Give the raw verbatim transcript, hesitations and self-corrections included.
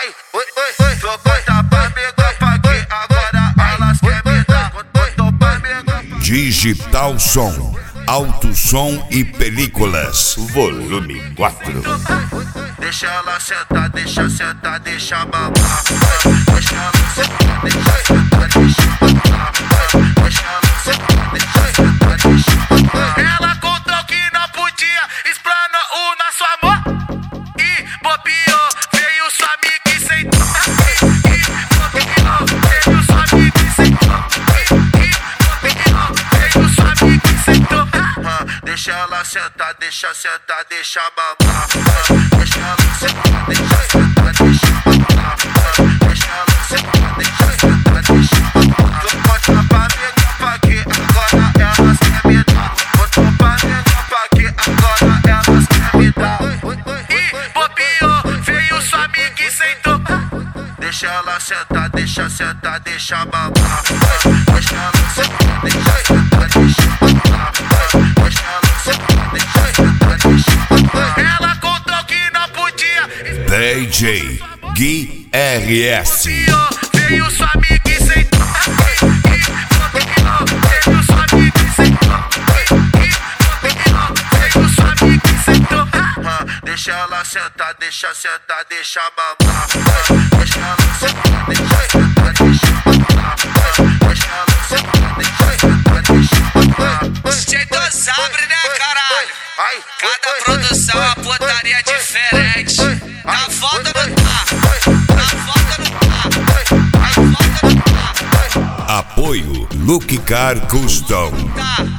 Ai, oi, oi, oi, tô conta pra pegar pra quê? Agora elas querem me dar. Tô pra pegar. Digital Som, Alto Som e Películas, volume quatro. Deixa ela sentar, deixa sentar, deixa babar. Deixa ela sentar, deixa sentar, deixa babar. Deixa ela sentar, deixa sentar, deixa babar. Ela contou que não podia, explanou o nosso amor. E bobeou, veio sua amiga e sentou. E bobeou, veio sua amiga e sentou. E bobeou, veio sua amiga e sentou. Deixa ela sentar, deixa sentar, deixa babar. Deixa ela sentar, deixa sentar, deixa babar. Deixa ela sentar, deixa sentar, deixa babar. Tu bota pra pegar pra quê? Agora elas querem me dar. Botou pra pegar pra quê? Agora elas querem me dar. E bobeou, veio sua amiga e sentou. Deixa ela sentar, deixa sentar, deixa babar. Deixa ela sentar, deixa sentar, deixa babar. Deixa ela sentar, deixa sentar, deixa babar. Ela contou que não podia. D J Gui R S. Veio sua amiga e sentou. Veio sua amiga e sentou. Veio sua amiga e sentou. Deixa ela sentar, deixa sentar, deixa babar. Deixa ela sentar, deixa sentar, deixa babar. Deixa ela sentar, deixa sentar, deixa babar. Jeito sabe, né, caralho? Cada produção é uma putaria diferente. Na foto não tá, na foto não tá, na foto não tá. Apoio Look Car Custom. Tá.